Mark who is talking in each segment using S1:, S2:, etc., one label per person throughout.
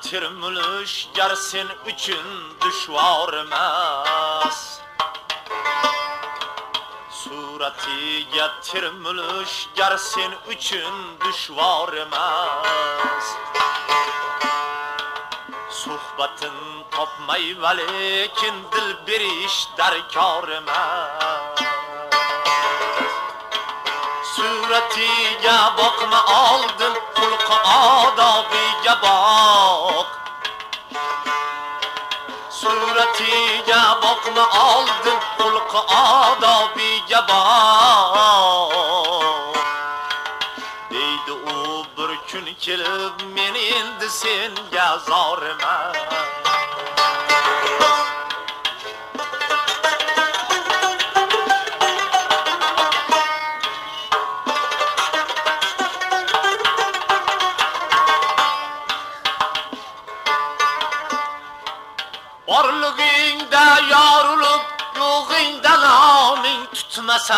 S1: tirmulish gar sen uchun dushvor emas. Suratiga tirmulish gar sen uchun dushvor emas. Suhbatin topmay lekin dil berish darkor emas. Suratiga boqma oldin, xulqi odobiga boq. Suratiga boqma oldin, xulqi odobiga boq. Deydi u bir kun kelib, men endi senga zor emas. Borligingda yorilib, yo'g'ingda noming tutmasa.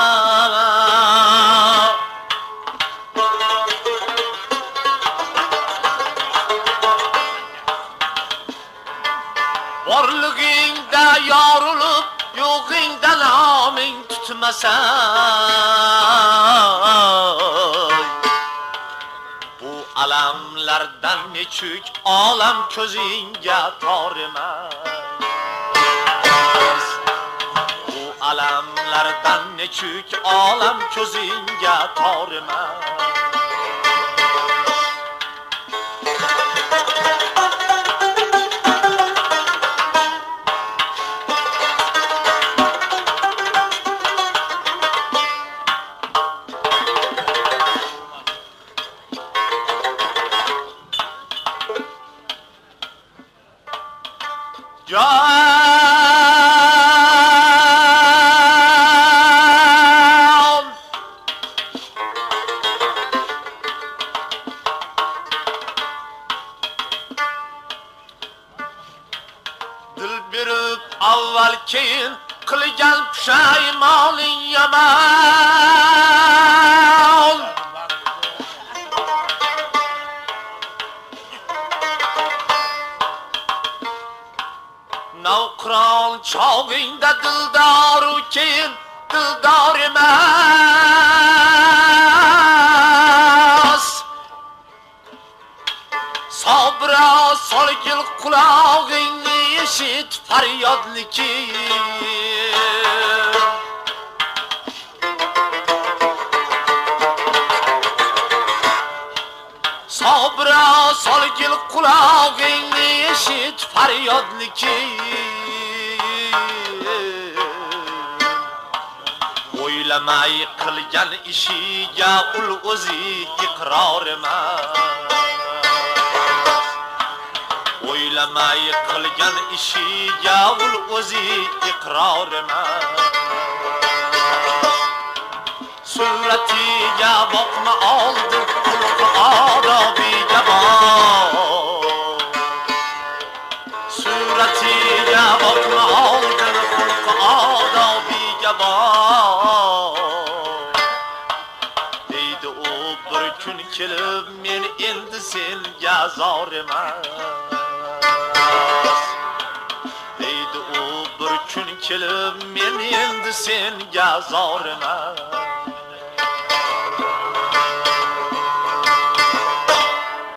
S1: Borligingda yorilib, yo'g'ingda noming tutmasa. Bu alamlardan nechuk olam ko'zingga tor emas. Bu alamlardan nechuk olam ko'zingga tor emas. Dil berib avval keyin qilgan pushaymoning yomon. Navqiron chog'ingda dildoru keyin dildor emas. Sabra solgil qulog'ingni eshit faryodniki. Sabra solgil qulog'ingni eshit faryodniki. O'ylamay qilgan ishiga ul o'zi iqror emas. O'ylamay qilgan ishiga ul o'zi iqror emas. Suratiga boqma oldin, xulqi odobiga boq. Suratiga boqma oldin, xulqi odobiga boq. Deydi u bir kun kelib, men endi senga zor emas. Deydi u bir kun kelib, men endi senga zor emas.